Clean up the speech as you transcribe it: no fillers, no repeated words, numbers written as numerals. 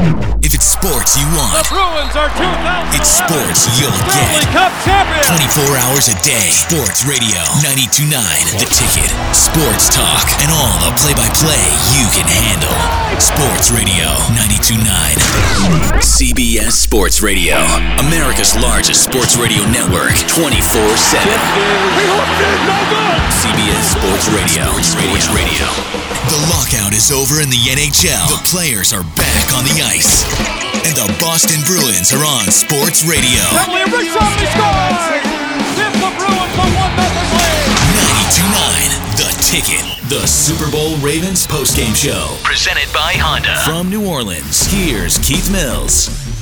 If it's sports you want, The Bruins are 2000. it's sports you'll Stanley get. Cup champions. 24 hours a day. Sports Radio 92.9 The Ticket. Sports talk and all the play-by-play you can handle. Sports Radio 92.9. CBS Sports Radio. America's largest sports radio network. 24/7. CBS Sports Radio. Sports Radio. The lockout is over in the NHL. The players are back on the ice. And the Boston Bruins are on Sports Radio. Every shot he scores. Give the Bruins a 1-0 lead. 92.9 The Ticket. The Super Bowl Ravens postgame show. Presented by Honda. From New Orleans, here's Keith Mills.